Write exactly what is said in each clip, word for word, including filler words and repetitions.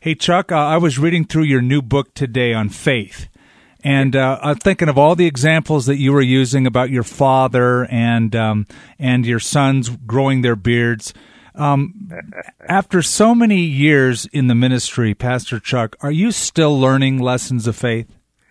Hey, Chuck, uh, I was reading through your new book today on faith, and uh, I'm thinking of all the examples that you were using about your father and um, and your sons growing their beards. Um, after so many years in the ministry, Pastor Chuck, are you still learning lessons of faith?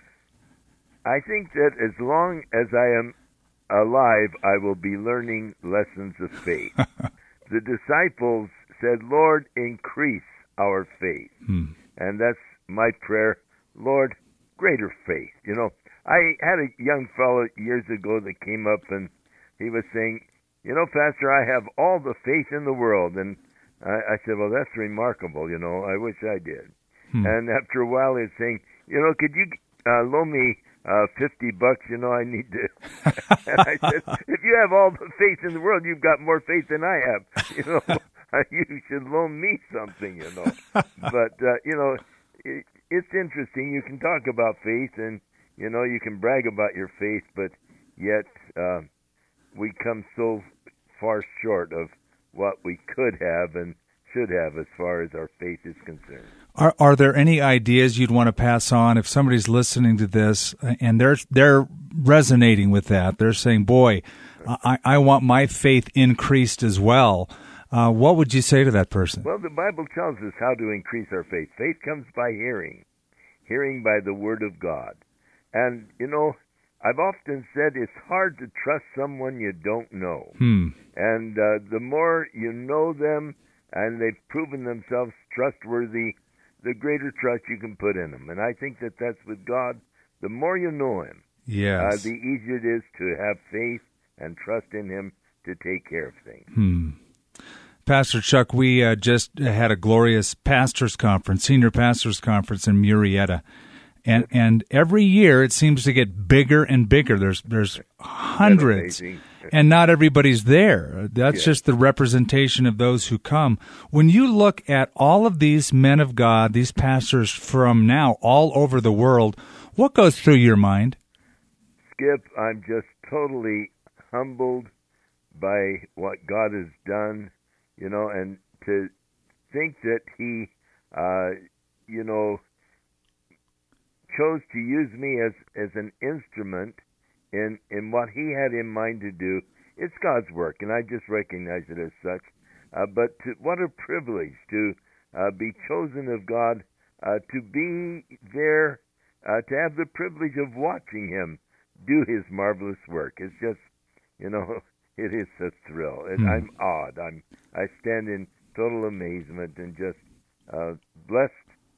I think that as long as I am alive, I will be learning lessons of faith. The disciples said, Lord, increase our faith. Hmm. And that's my prayer, Lord, greater faith. You know, I had a young fellow years ago that came up and he was saying, you know, Pastor, I have all the faith in the world. And I, I said, well, that's remarkable, you know, I wish I did. Hmm. And after a while he was saying, you know, could you uh, loan me uh, fifty bucks, you know, I need to. And I said, if you have all the faith in the world, you've got more faith than I have, you know. You should loan me something, you know. But, uh, you know, it, it's interesting. You can talk about faith and, you know, you can brag about your faith, but yet uh, we come so far short of what we could have and should have as far as our faith is concerned. Are are there any ideas you'd want to pass on if somebody's listening to this and they're they're resonating with that? They're saying, boy, I, I want my faith increased as well. Uh, what would you say to that person? Well, the Bible tells us how to increase our faith. Faith comes by hearing, hearing by the Word of God. And, you know, I've often said it's hard to trust someone you don't know. Hmm. And uh, the more you know them and they've proven themselves trustworthy, the greater trust you can put in them. And I think that that's with God. The more you know Him, yes. uh, the easier it is to have faith and trust in Him to take care of things. Hmm. Pastor Chuck, we uh, just had a glorious pastors' conference, senior pastors' conference in Murrieta. And and every year it seems to get bigger and bigger. There's there's hundreds, and not everybody's there. That's yeah. just the representation of those who come. When you look at all of these men of God, these pastors from now all over the world, what goes through your mind? Skip, I'm just totally humbled by what God has done, you know, and to think that He, uh, you know, chose to use me as, as an instrument in, in what He had in mind to do. It's God's work, and I just recognize it as such. Uh, but to, what a privilege to uh, be chosen of God, uh, to be there, uh, to have the privilege of watching Him do His marvelous work. It's just, you know, it is a thrill. And Hmm. I'm awed. I'm, I stand in total amazement and just uh, blessed.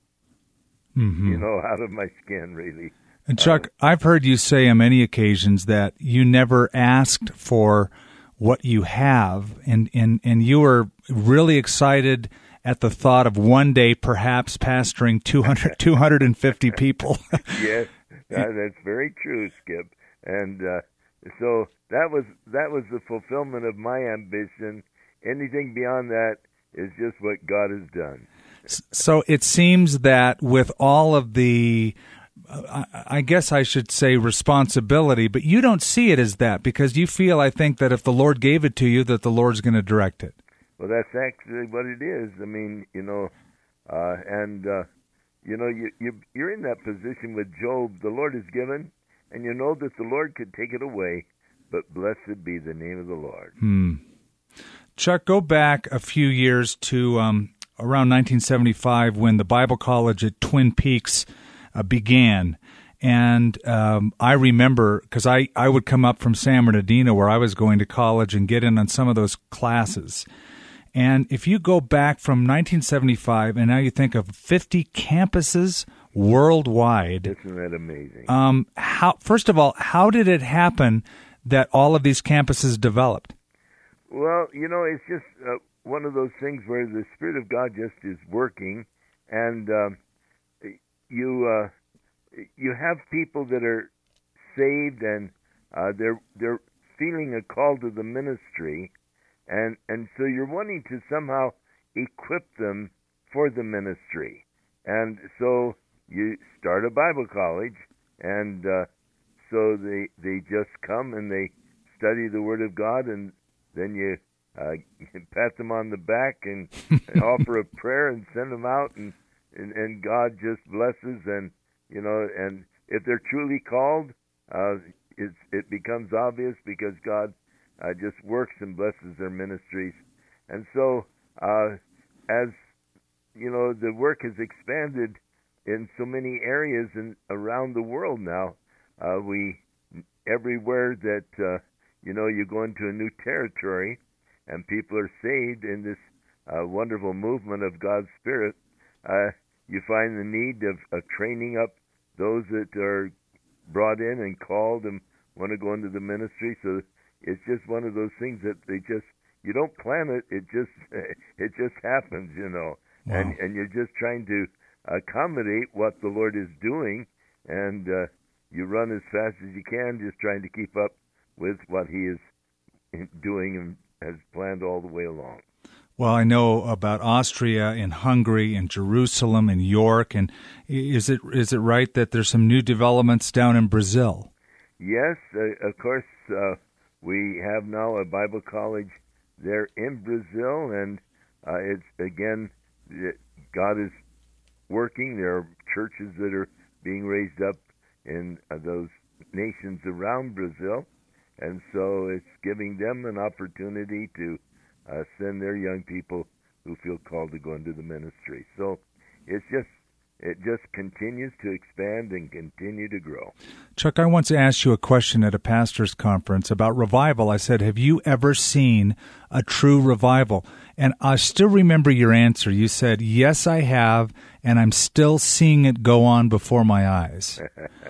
Mm-hmm. You know, out of my skin, really. And Chuck, uh, I've heard you say on many occasions that you never asked for what you have, and, and, and you were really excited at the thought of one day perhaps pastoring two hundred, two hundred fifty people. Yes, that, that's very true, Skip. And uh, so that was that was the fulfillment of my ambition. Anything beyond that is just what God has done. So it seems that with all of the, uh, I guess I should say responsibility, but you don't see it as that because you feel, I think, that if the Lord gave it to you, that the Lord's going to direct it. Well, that's actually what it is. I mean, you know, uh, and, uh, you know, you, you, you're in that position with Job. The Lord has given, and you know that the Lord could take it away, but blessed be the name of the Lord. Hmm. Chuck, go back a few years to um, around nineteen seventy-five when the Bible College at Twin Peaks uh, began. And um, I remember, because I, I would come up from San Bernardino where I was going to college and get in on some of those classes. And if you go back from nineteen seventy-five and now you think of fifty campuses worldwide. Isn't that amazing? Um, how, first of all, how did it happen that all of these campuses developed? Well, you know, it's just uh, one of those things where the Spirit of God just is working, and um, you uh, you have people that are saved, and uh, they're they're feeling a call to the ministry, and and so you're wanting to somehow equip them for the ministry, and so you start a Bible college, and uh, so they they just come and they study the Word of God, and then you uh, pat them on the back and offer a prayer and send them out, and and, and God just blesses, and you know, and if they're truly called, uh, it's, it becomes obvious because God uh, just works and blesses their ministries. And so, uh, as you know, the work has expanded in so many areas and around the world now. Uh, we everywhere that uh, you know, you go into a new territory, and people are saved in this uh, wonderful movement of God's Spirit. Uh, you find the need of, of training up those that are brought in and called and want to go into the ministry. So it's just one of those things that they just, you don't plan it, it just it just happens, you know. Wow. And and you're just trying to accommodate what the Lord is doing, and uh, you run as fast as you can, just trying to keep up with what He is doing and has planned all the way along. Well, I know about Austria and Hungary and Jerusalem and York, and is it is it right that there's some new developments down in Brazil? Yes, uh, of course. Uh, we have now a Bible college there in Brazil, and uh, it's again, God is working. There are churches that are being raised up in uh, those nations around Brazil, and so it's giving them an opportunity to uh, send their young people who feel called to go into the ministry. So it's just it just continues to expand and continue to grow. Chuck, I once asked you a question at a pastor's conference about revival. I said, have you ever seen a true revival? And I still remember your answer. You said, yes, I have, and I'm still seeing it go on before my eyes.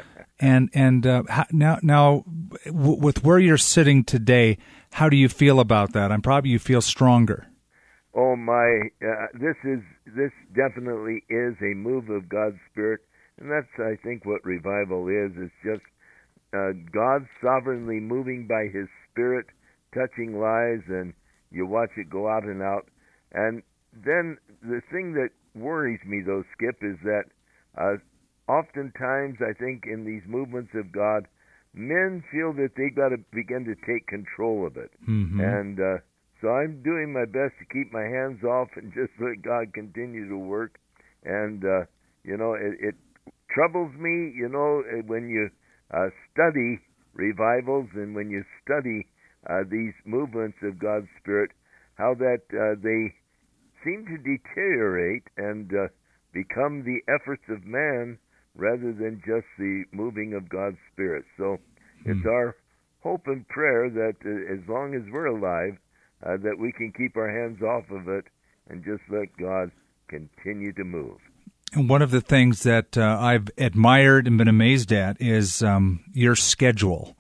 and and uh, now, now w- with where you're sitting today, how do you feel about that? I'm probably you feel stronger. Oh my! Uh, this is this definitely is a move of God's Spirit, and that's I think what revival is. It's just uh, God sovereignly moving by His Spirit, touching lives, and you watch it go out and out. And then the thing that worries me, though, Skip, is that uh, oftentimes I think in these movements of God, men feel that they've got to begin to take control of it, mm-hmm. and uh, so I'm doing my best to keep my hands off and just let God continue to work. And, uh, you know, it, it troubles me, you know, when you uh, study revivals and when you study uh, these movements of God's Spirit, how that uh, they seem to deteriorate and uh, become the efforts of man rather than just the moving of God's Spirit. So mm. it's our hope and prayer that uh, as long as we're alive, Uh, that we can keep our hands off of it and just let God continue to move. And one of the things that uh, I've admired and been amazed at is um, your schedule.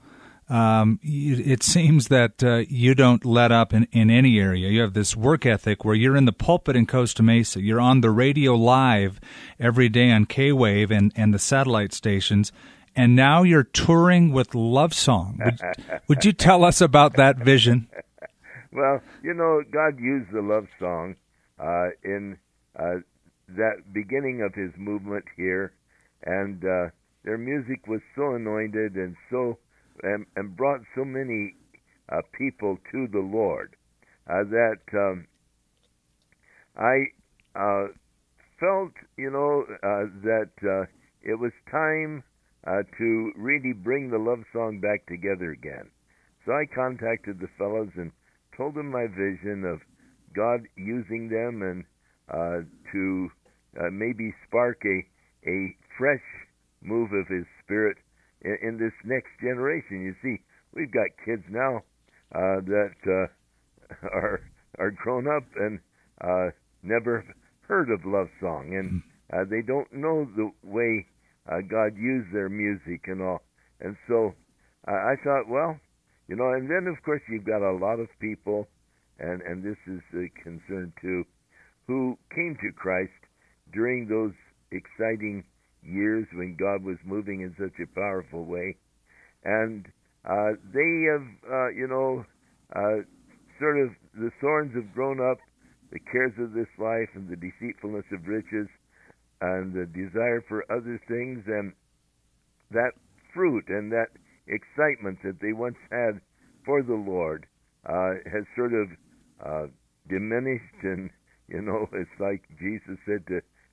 Um, it seems that uh, you don't let up in, in any area. You have this work ethic where you're in the pulpit in Costa Mesa. You're on the radio live every day on K-Wave and, and the satellite stations. And now you're touring with Love Song. Would, would you tell us about that vision? Well, you know, God used the Love Song uh, in uh, that beginning of His movement here, and uh, their music was so anointed and so and, and brought so many uh, people to the Lord uh, that um, I uh, felt, you know, uh, that uh, it was time uh, to really bring the Love Song back together again. So I contacted the fellows and told them my vision of God using them and uh, to uh, maybe spark a, a fresh move of His Spirit in, in this next generation. You see, we've got kids now uh, that uh, are are grown up and uh, never heard of Love Song, and uh, they don't know the way uh, God used their music and all. And so uh, I thought, well, you know, and then, of course, you've got a lot of people, and, and this is a concern, too, who came to Christ during those exciting years when God was moving in such a powerful way. And uh, they have, uh, you know, uh, sort of, the thorns have grown up, the cares of this life and the deceitfulness of riches and the desire for other things, and that fruit and that excitement that they once had for the Lord uh, has sort of uh, diminished, and you know, it's like Jesus said to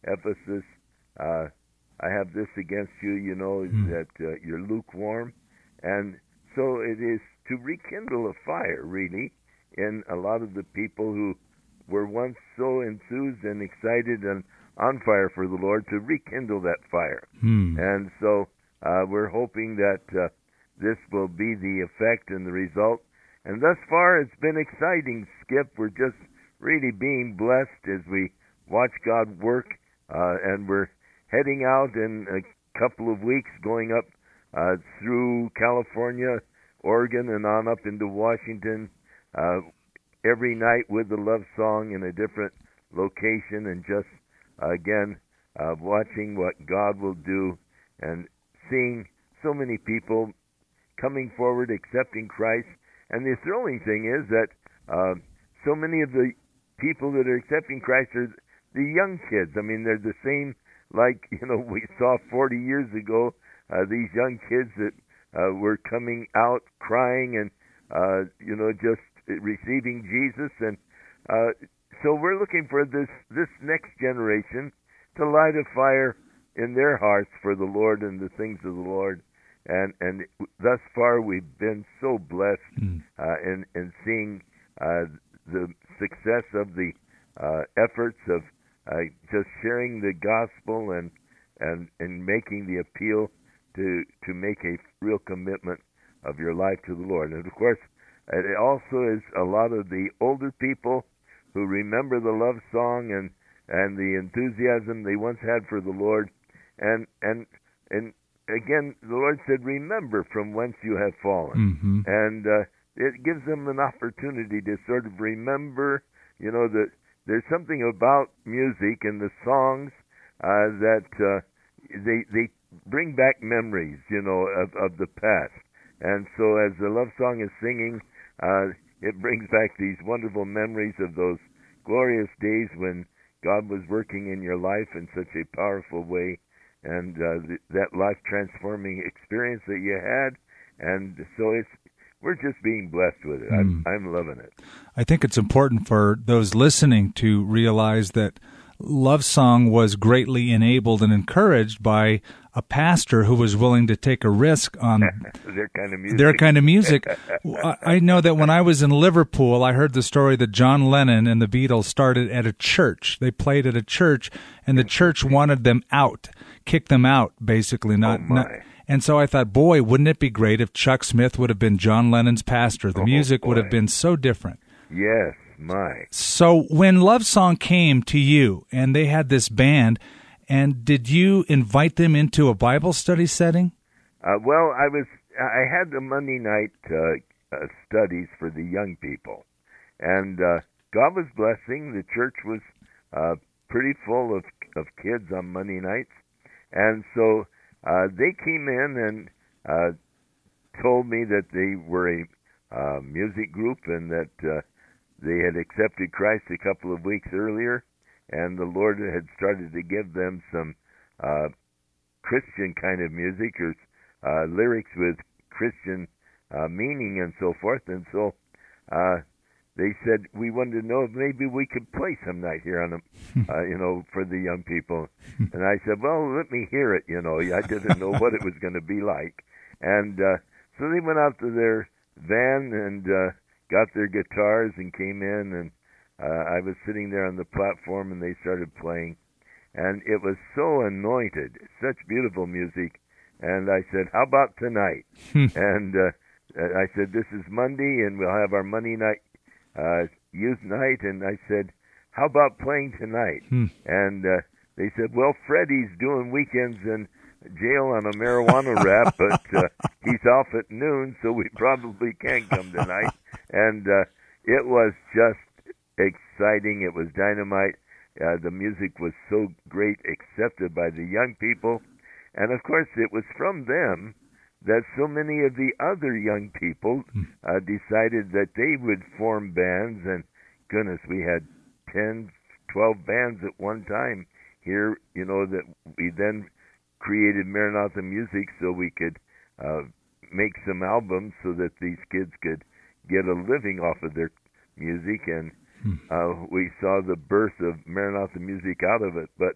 Ephesus, uh, I have this against you, you know, Hmm. that uh, you're lukewarm. And so it is to rekindle a fire, really, in a lot of the people who were once so enthused and excited and on fire for the Lord, to rekindle that fire. Hmm. And so uh, we're hoping that uh, this will be the effect and the result. And thus far, it's been exciting, Skip. We're just really being blessed as we watch God work, uh, and we're heading out in a couple of weeks, going up uh, through California, Oregon, and on up into Washington, uh, every night with the love song in a different location, and just, uh, again, uh, watching what God will do and seeing so many people coming forward, accepting Christ. And the thrilling thing is that uh, so many of the people that are accepting Christ are the young kids. I mean, they're the same, like, you know, we saw forty years ago, uh, these young kids that uh, were coming out crying and, uh, you know, just receiving Jesus. And uh, so we're looking for this, this next generation to light a fire in their hearts for the Lord and the things of the Lord. And and thus far, we've been so blessed Hmm. uh, in in seeing uh, the success of the uh, efforts of uh, just sharing the gospel and and and making the appeal to to make a real commitment of your life to the Lord. And of course, it also is a lot of the older people who remember the love song and and the enthusiasm they once had for the Lord, and and and. Again, the Lord said, remember from whence you have fallen. Mm-hmm. And uh, it gives them an opportunity to sort of remember, you know, that there's something about music and the songs uh, that uh, they they bring back memories, you know, of, of the past. And so as the love song is singing, uh, it brings back these wonderful memories of those glorious days when God was working in your life in such a powerful way. And uh, th- that life-transforming experience that you had, and so it's we're just being blessed with it. Mm. I'm I'm loving it. I think it's important for those listening to realize that Love Song was greatly enabled and encouraged by a pastor who was willing to take a risk on their kind of music. Their kind of music. I know that when I was in Liverpool, I heard the story that John Lennon and the Beatles started at a church. They played at a church, and the church wanted them out, kicked them out, basically. Not, oh my. not. And so I thought, boy, wouldn't it be great if Chuck Smith would have been John Lennon's pastor? The oh, music boy. would have been so different. Yes, my. So when Love Song came to you, and they had this band, and did you invite them into a Bible study setting? Uh, well, I was. I had the Monday night uh, uh, studies for the young people, and uh, God was blessing. The church was uh, pretty full of of kids on Monday nights, and so uh, they came in and uh, told me that they were a uh, music group and that uh, they had accepted Christ a couple of weeks earlier, and the Lord had started to give them some uh, Christian kind of music or uh, lyrics with Christian uh, meaning and so forth. And so uh, they said, we wanted to know if maybe we could play some night here on them, uh, you know, for the young people. And I said, well, let me hear it, you know. I didn't know what it was going to be like. And uh, so they went out to their van and uh, got their guitars and came in, and uh, I was sitting there on the platform, and they started playing. And it was so anointed, such beautiful music. And I said, how about tonight? and uh, I said, this is Monday, and we'll have our Monday night uh, youth night. And I said, how about playing tonight? Hmm. And uh, they said, well, Freddie's doing weekends in jail on a marijuana rap, but uh, he's off at noon, so we probably can't come tonight. And uh, it was just exciting. It was dynamite. Uh, the music was so great, accepted by the young people. And, of course, it was from them that so many of the other young people uh, decided that they would form bands. And, goodness, we had ten, twelve bands at one time here, you know, that we then created Maranatha Music so we could uh, make some albums so that these kids could get a living off of their music. And uh, we saw the birth of Maranatha Music out of it. But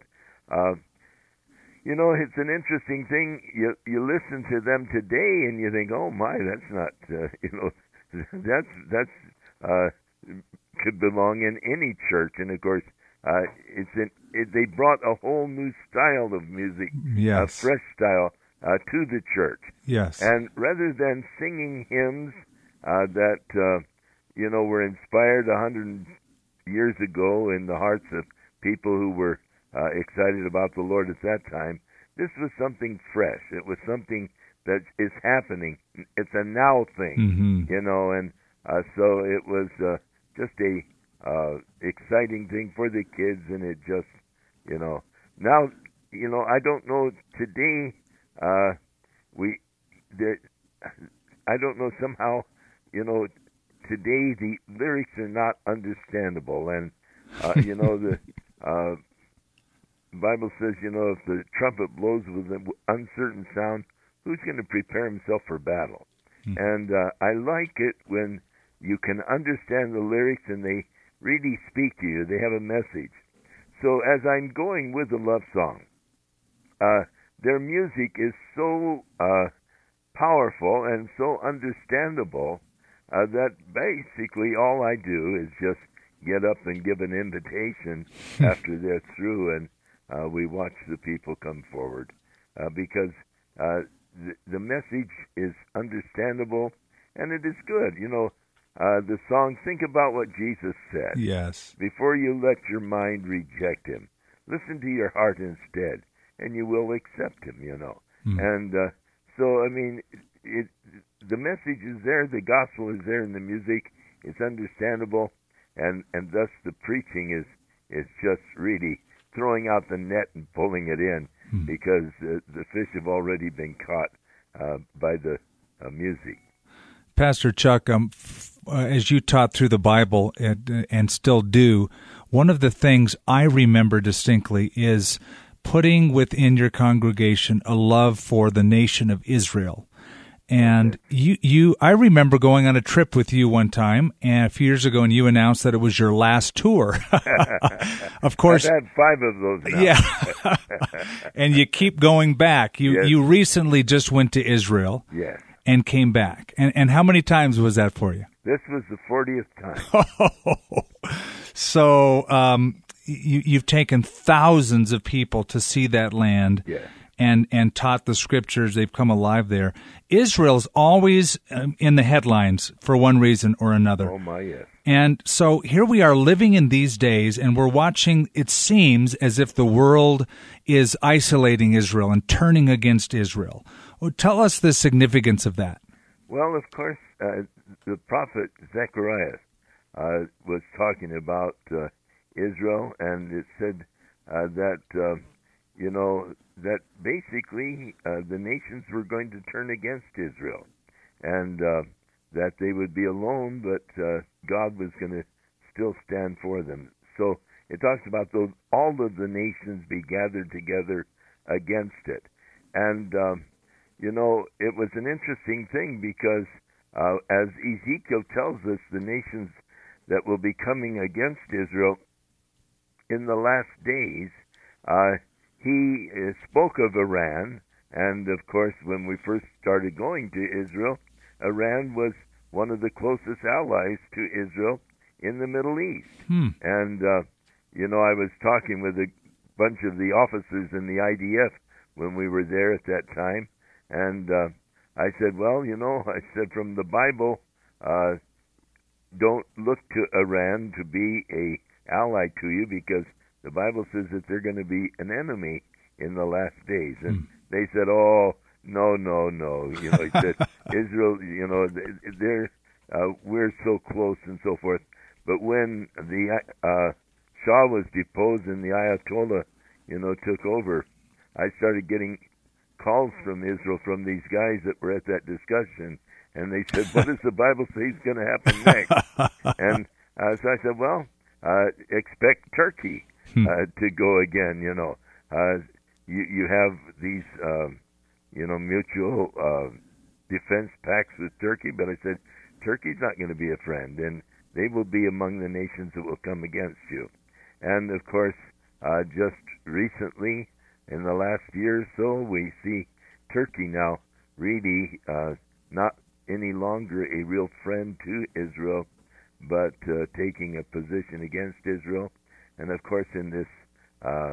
Uh, you know, it's an interesting thing. You you listen to them today, and you think, "Oh my, that's not uh, you know, that's that's uh, could belong in any church." And of course, uh, it's in, it, they brought a whole new style of music, Yes. a fresh style uh, to the church. Yes. And rather than singing hymns uh, that uh, you know were inspired a hundred years ago in the hearts of people who were uh, excited about the Lord at that time, this was something fresh. It was something that is happening. It's a now thing, Mm-hmm. you know, and uh, so it was uh, just a uh, exciting thing for the kids, and it just, you know, now, you know, I don't know today. Uh, we, there, I don't know somehow, you know, today the lyrics are not understandable, and uh, you know the uh, Bible says, you know, if the trumpet blows with an uncertain sound, who's going to prepare himself for battle? Hmm. And uh, I like it when you can understand the lyrics and they really speak to you. They have a message. So as I'm going with the love song, uh, their music is so uh, powerful and so understandable uh, that basically all I do is just get up and give an invitation after they're through, and uh, we watch the people come forward uh, because uh, the, the message is understandable and it is good. You know, uh, the song, think about what Jesus said. Yes. Before you let your mind reject him, listen to your heart instead, and you will accept him, you know. Mm. And uh, so, I mean, it, the message is there, the gospel is there in the music, it's understandable, and, and thus the preaching is, is just really throwing out the net and pulling it in mm. because uh, the fish have already been caught uh, by the uh, music. Pastor Chuck, um, f- uh, as you taught through the Bible and, and still do, one of the things I remember distinctly is putting within your congregation a love for the nation of Israel. And you, you, I remember going on a trip with you one time, and a few years ago, and you announced that it was your last tour. Of course, I've had five of those now. Yeah, and you keep going back. You, yes. you recently just went to Israel. Yes. And came back. And and how many times was that for you? This was the fortieth time. So um, you, you've taken thousands of people to see that land. Yes. And, and taught the scriptures. They've come alive there. Israel's always um, in the headlines for one reason or another. Oh, my, yes. And so here we are living in these days, and we're watching, it seems as if the world is isolating Israel and turning against Israel. Well, tell us the significance of that. Well, of course, uh, the prophet Zechariah uh, was talking about uh, Israel, and it said uh, that, uh, you know, that basically uh, the nations were going to turn against Israel, and uh, that they would be alone, but uh, God was going to still stand for them. So it talks about those, all of the nations be gathered together against it. And, um, you know, it was an interesting thing because uh, as Ezekiel tells us, the nations that will be coming against Israel in the last days, uh, he uh, spoke of Iran, and of course, when we first started going to Israel, Iran was one of the closest allies to Israel in the Middle East. Hmm. And, uh, you know, I was talking with a bunch of the officers in the I D F when we were there at that time, and uh, I said, well, you know, I said, from the Bible, uh, don't look to Iran to be a ally to you, because the Bible says that they're going to be an enemy in the last days. And mm. they said, oh, no, no, no. You know, he said, Israel, you know, they're, uh, we're so close and so forth. But when the uh, Shah was deposed and the Ayatollah, you know, took over, I started getting calls from Israel from these guys that were at that discussion. And they said, what does the Bible say is going to happen next? and uh, so I said, well, uh, expect Turkey. Uh, to go again, you know. Uh, you you have these, um, you know, mutual uh, defense pacts with Turkey, but I said, Turkey's not going to be a friend, and they will be among the nations that will come against you. And, of course, Uh, just recently, in the last year or so, we see Turkey now really uh, not any longer a real friend to Israel, but uh, taking a position against Israel. And of course, in this uh,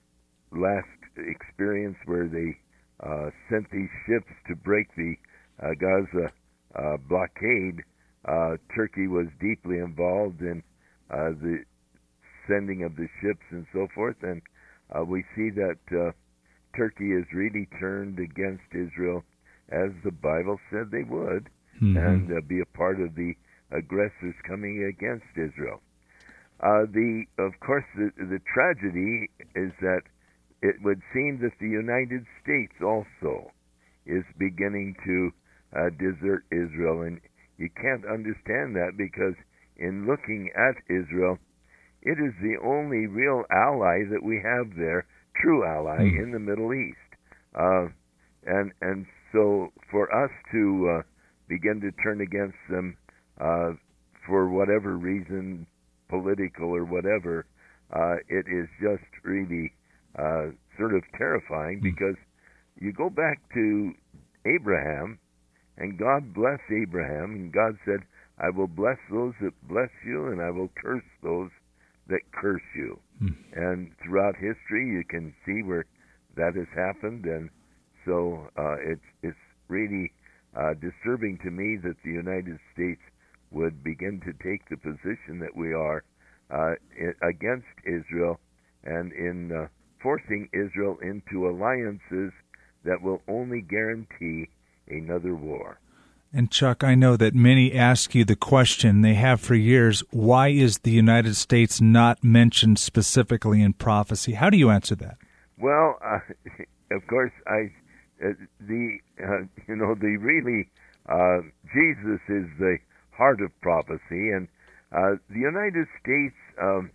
last experience where they uh, sent these ships to break the uh, Gaza uh, blockade, uh, Turkey was deeply involved in uh, the sending of the ships and so forth. And uh, we see that uh, Turkey has really turned against Israel, as the Bible said they would, mm-hmm. and uh, be a part of the aggressors coming against Israel. Uh, the, of course, the, the tragedy is that it would seem that the United States also is beginning to uh, desert Israel, and you can't understand that because in looking at Israel, it is the only real ally that we have there, true ally mm. in the Middle East, uh, and and so for us to uh, begin to turn against them uh, for whatever reason, political or whatever, uh, it is just really uh, sort of terrifying, because you go back to Abraham, and God blessed Abraham, and God said, I will bless those that bless you, and I will curse those that curse you. Hmm. And throughout history, you can see where that has happened, and so uh, it's it's really uh, disturbing to me that the United States would begin to take the position that we are uh, against Israel, and in uh, forcing Israel into alliances that will only guarantee another war. And Chuck, I know that many ask you the question they have for years, why is the United States not mentioned specifically in prophecy? How do you answer that? Well, uh, of course, I uh, the uh, you know the really uh, Jesus is the heart of prophecy, and uh, the United States, um,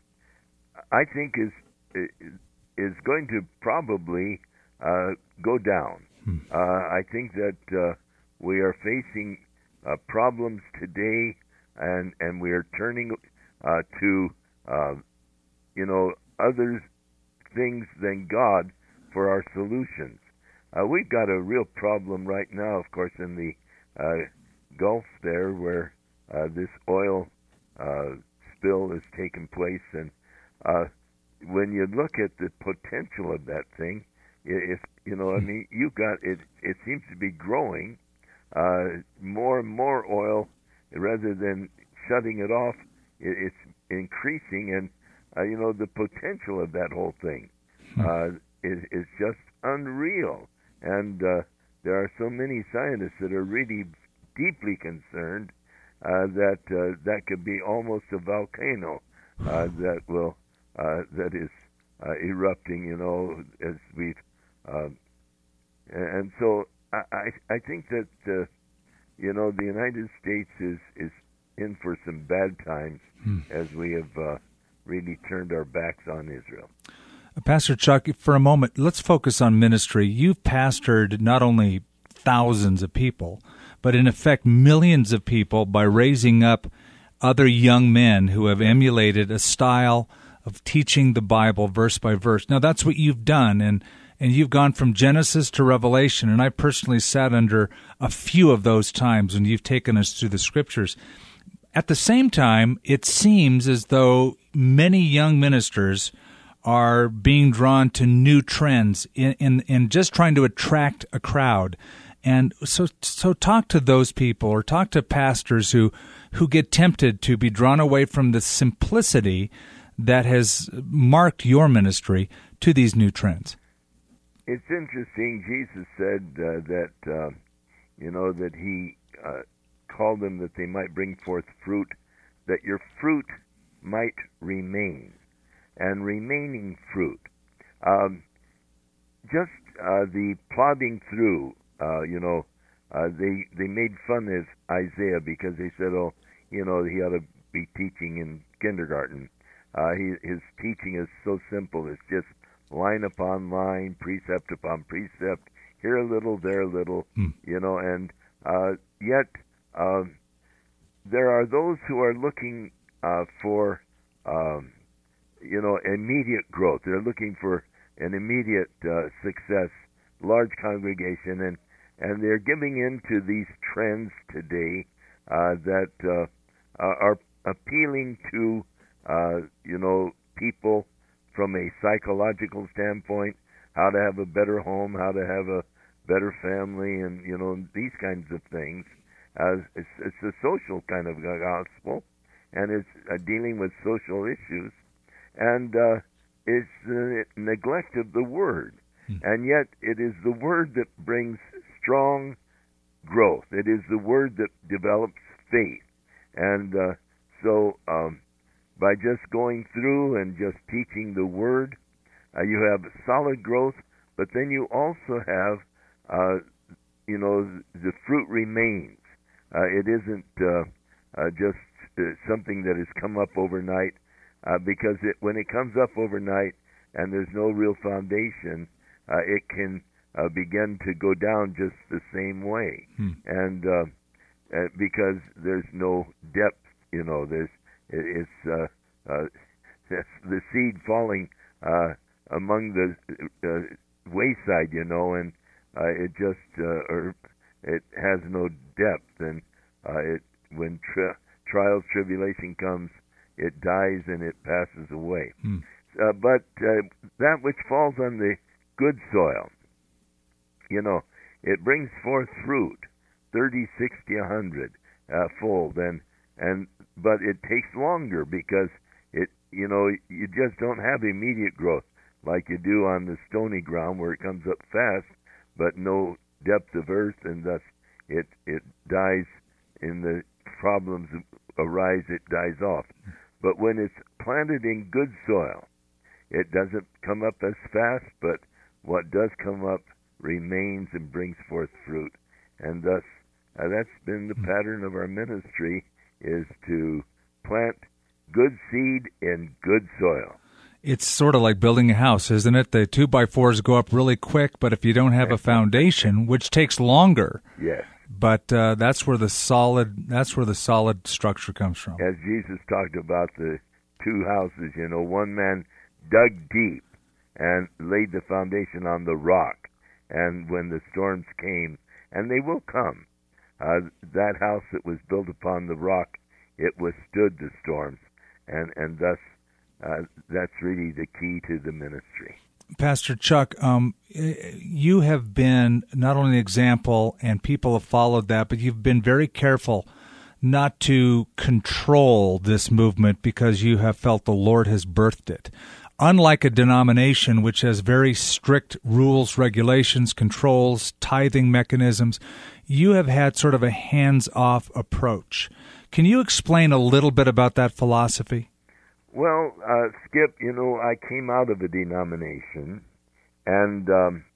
I think, is is going to probably uh, go down. Hmm. Uh, I think that uh, we are facing uh, problems today, and and we are turning uh, to uh, you know other things than God for our solutions. Uh, we've got a real problem right now, of course, in the uh, Gulf there, where uh, this oil uh, spill has taken place, and uh, when you look at the potential of that thing, if you know, I mean, you got it. It seems to be growing. Uh, more and more oil, rather than shutting it off, it, it's increasing, and uh, you know the potential of that whole thing uh, is, is just unreal. And uh, there are so many scientists that are really deeply concerned uh, that uh, that could be almost a volcano uh, that will uh, that is uh, erupting. You know, as we've uh, and so. I, I think that, uh, you know, the United States is, is in for some bad times hmm. as we have uh, really turned our backs on Israel. Uh, Pastor Chuck, for a moment, let's focus on ministry. You've pastored not only thousands of people, but in effect millions of people by raising up other young men who have emulated a style of teaching the Bible verse by verse. Now, that's what you've done, and And you've gone from Genesis to Revelation, and I personally sat under a few of those times when you've taken us through the Scriptures. At the same time, it seems as though many young ministers are being drawn to new trends in, in, in just trying to attract a crowd. And so so talk to those people, or talk to pastors who, who get tempted to be drawn away from the simplicity that has marked your ministry to these new trends. It's interesting. Jesus said uh, that, uh, you know, that he uh, called them that they might bring forth fruit, that your fruit might remain, and remaining fruit. Um, just uh, the plodding through, uh, you know, uh, they they made fun of Isaiah because they said, oh, you know, he ought to be teaching in kindergarten. Uh, he, his teaching is so simple. It's just line upon line, precept upon precept, here a little, there a little, hmm. you know, and uh, yet uh, there are those who are looking uh, for, um, you know, immediate growth. They're looking for an immediate uh, success, large congregation, and and they're giving in to these trends today uh, that uh, are appealing to, uh, you know, people from a psychological standpoint, how to have a better home, how to have a better family, and, you know, these kinds of things. Uh, it's, it's a social kind of gospel, and it's uh, dealing with social issues, and uh, it's uh, neglect of the Word. Hmm. And yet it is the Word that brings strong growth. It is the Word that develops faith. And uh, so um, by just going through and just teaching the Word, uh, you have solid growth, but then you also have, uh, you know, the fruit remains. Uh, it isn't uh, uh, just uh, something that has come up overnight, uh, because it, when it comes up overnight and there's no real foundation, uh, it can uh, begin to go down just the same way. Hmm. And uh, uh, because there's no depth, you know, there's it, it's uh, uh, the seed falling uh, among the uh, wayside, you know, and uh, it just uh, or it has no depth, and uh, it when tri- trials, tribulation comes, it dies and it passes away. Hmm. Uh, but uh, that which falls on the good soil, you know, it brings forth fruit, thirty, sixty, a hundred uh, fold, and and but it takes longer because it, you know, you just don't have immediate growth like you do on the stony ground where it comes up fast, but no depth of earth, and thus it it dies. In the problems arise, it dies off. But when it's planted in good soil, it doesn't come up as fast, but what does come up remains and brings forth fruit. And thus, uh, that's been the pattern of our ministry, is to plant good seed in good soil. It's sort of like building a house, isn't it? The two by fours go up really quick, but if you don't have a foundation, which takes longer, yes. But uh, that's where the solid that's where the solid structure comes from. As Jesus talked about the two houses, you know, one man dug deep and laid the foundation on the rock, and when the storms came, and they will come, uh, that house that was built upon the rock, it withstood the storms, and and thus uh, that's really the key to the ministry. Pastor Chuck, um, you have been not only an example, and people have followed that, but you've been very careful not to control this movement because you have felt the Lord has birthed it. Unlike a denomination which has very strict rules, regulations, controls, tithing mechanisms, you have had sort of a hands-off approach. Can you explain a little bit about that philosophy? Well, uh, Skip, you know, I came out of a denomination, and um,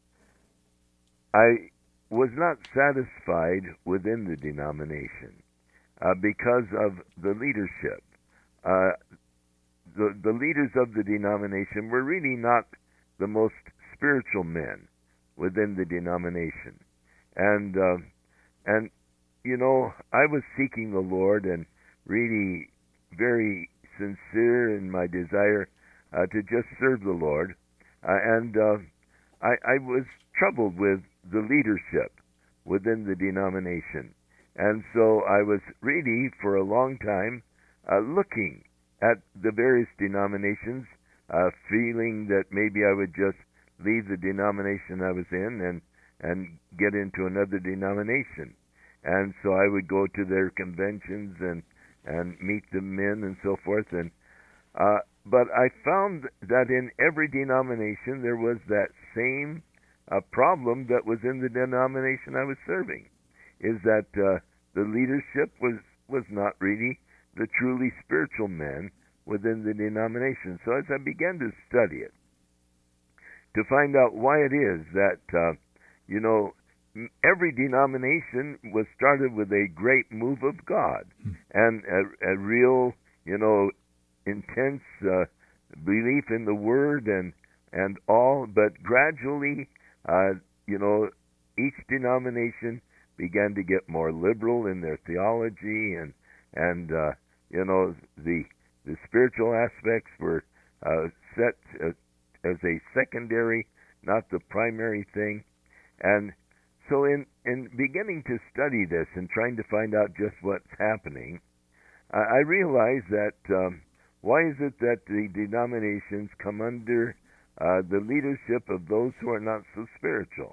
I was not satisfied within the denomination uh, because of the leadership. Uh, the, the leaders of the denomination were really not the most spiritual men within the denomination. And, uh, and you know, I was seeking the Lord and really very sincere in my desire uh, to just serve the Lord, uh, and uh, I, I was troubled with the leadership within the denomination, and so I was really for a long time uh, looking at the various denominations, uh, feeling that maybe I would just leave the denomination I was in and and get into another denomination, and so I would go to their conventions and and meet the men and so forth. And uh, but I found that in every denomination there was that same uh, problem that was in the denomination I was serving, is that uh, the leadership was, was not really the truly spiritual men within the denomination. So as I began to study it, to find out why it is that, uh, you know, every denomination was started with a great move of God and a, a real, you know, intense uh, belief in the Word and and all. But gradually, uh, you know, each denomination began to get more liberal in their theology, and and uh, you know, the the spiritual aspects were uh, set uh, as a secondary, not the primary thing. And so in, in beginning to study this and trying to find out just what's happening, uh, I realized that um, why is it that the denominations come under uh, the leadership of those who are not so spiritual?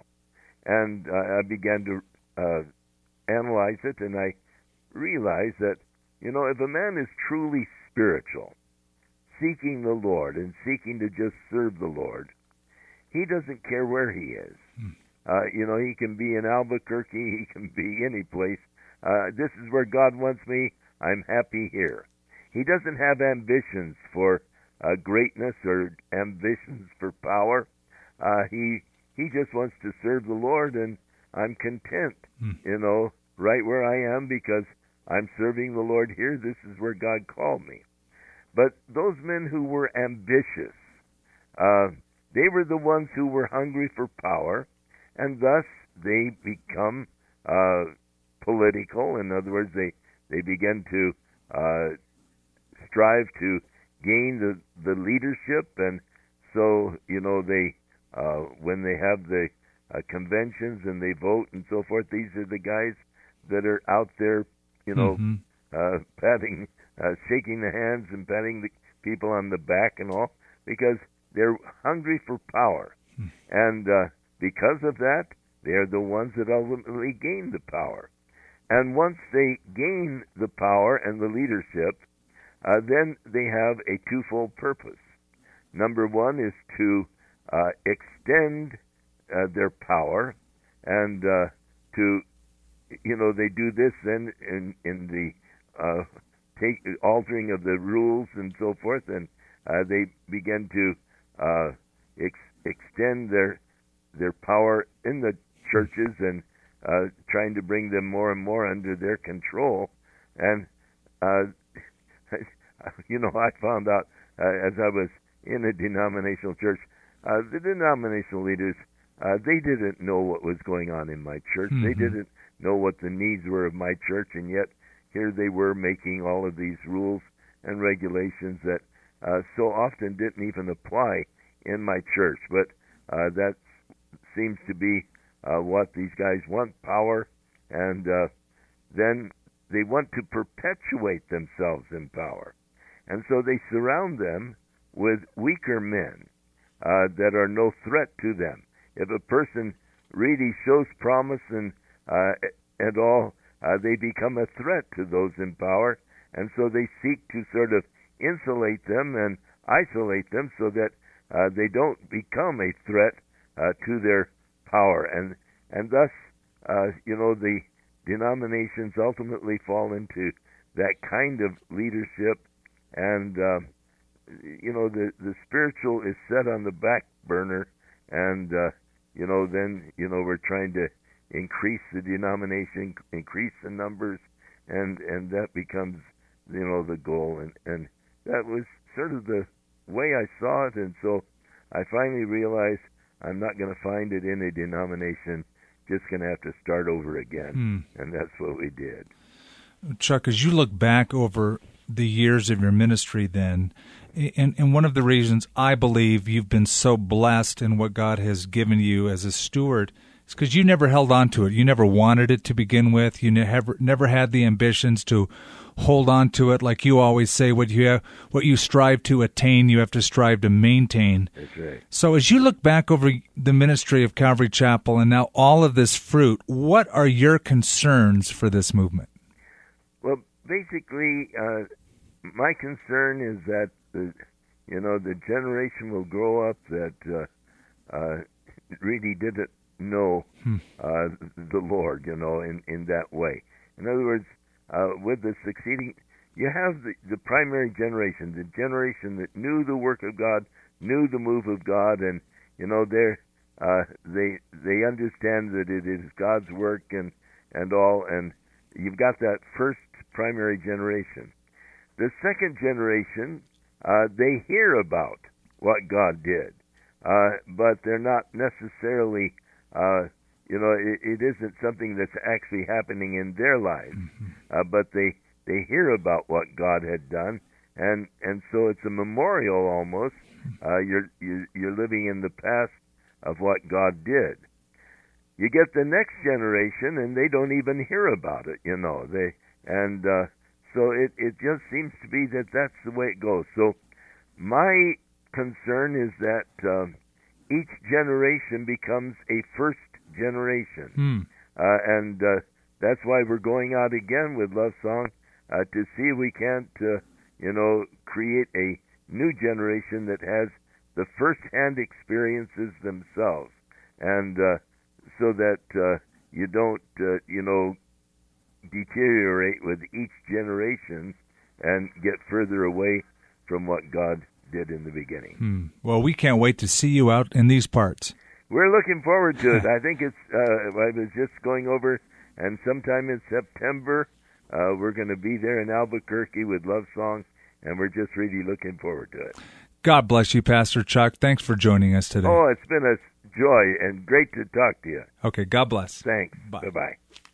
And uh, I began to uh, analyze it, and I realized that, you know, if a man is truly spiritual, seeking the Lord and seeking to just serve the Lord, he doesn't care where he is. Hmm. Uh, you know, he can be in Albuquerque, he can be any place. Uh, this is where God wants me. I'm happy here. He doesn't have ambitions for uh, greatness or ambitions for power. Uh, he he just wants to serve the Lord, and I'm content, hmm. you know, right where I am because I'm serving the Lord here. This is where God called me. But those men who were ambitious, uh, they were the ones who were hungry for power, and thus they become uh, political. In other words, they, they begin to uh, strive to gain the, the leadership, and so, you know, they uh, when they have the uh, conventions and they vote and so forth, these are the guys that are out there, you know, mm-hmm. uh, patting, uh, shaking the hands and patting the people on the back and all, because they're hungry for power. Mm. And uh, because of that, they're the ones that ultimately gain the power. And once they gain the power and the leadership, uh, then they have a twofold purpose. Number one is to uh, extend uh, their power, and uh, to, you know, they do this then in, in the uh, take, altering of the rules and so forth, and uh, they begin to uh, ex- extend their their power in the churches and uh, trying to bring them more and more under their control. And uh, you know, I found out uh, as I was in a denominational church, uh, the denominational leaders, uh, they didn't know what was going on in my church. Mm-hmm. They didn't know what the needs were of my church, and yet here they were making all of these rules and regulations that uh, so often didn't even apply in my church. But uh, that seems to be uh, what these guys want, power, and uh, then they want to perpetuate themselves in power. And so they surround them with weaker men uh, that are no threat to them. If a person really shows promise and uh, and all, uh, they become a threat to those in power, and so they seek to sort of insulate them and isolate them so that uh, they don't become a threat uh, to their power, and and thus, uh, you know, the denominations ultimately fall into that kind of leadership, and uh, you know, the the spiritual is set on the back burner, and uh, you know, then you know we're trying to increase the denomination, increase the numbers, and and that becomes, you know, the goal, and and that was sort of the way I saw it, and so I finally realized I'm not going to find it in a denomination, just going to have to start over again, hmm. and that's what we did. Chuck, as you look back over the years of your ministry then, and, and one of the reasons I believe you've been so blessed in what God has given you as a steward is because you never held on to it. You never wanted it to begin with. You never never had the ambitions to hold on to it. Like you always say, what you have, what you strive to attain, you have to strive to maintain. That's right. So as you look back over the ministry of Calvary Chapel and now all of this fruit, what are your concerns for this movement? Well, basically, uh, my concern is that the, you know, the generation will grow up that uh, uh, really didn't know hmm. uh, the Lord, you know, in, in that way. In other words, uh, with the succeeding, you have the, the primary generation, the generation that knew the work of God, knew the move of God, and you know, they're, uh, they they understand that it is God's work and and all, and you've got that first primary generation. The second generation, uh, they hear about what God did, uh, but they're not necessarily, uh, you know, it, it isn't something that's actually happening in their lives, mm-hmm. uh, but they, they hear about what God had done, and and so it's a memorial almost. Uh, you're you're you're living in the past of what God did. You get the next generation, and they don't even hear about it. You know they and uh, so it it just seems to be that that's the way it goes. So my concern is that uh, each generation becomes a first generation, Hmm. uh, and uh, that's why we're going out again with Love Song uh, to see if we can't, uh, you know, create a new generation that has the first-hand experiences themselves, and uh, so that uh, you don't, uh, you know, deteriorate with each generation and get further away from what God did in the beginning. Hmm. Well, we can't wait to see you out in these parts. We're looking forward to it. I think it's, uh, I was just going over, and sometime in September, uh, we're going to be there in Albuquerque with Love Song, and we're just really looking forward to it. God bless you, Pastor Chuck. Thanks for joining us today. Oh, it's been a joy and great to talk to you. Okay, God bless. Thanks. Bye. Bye-bye.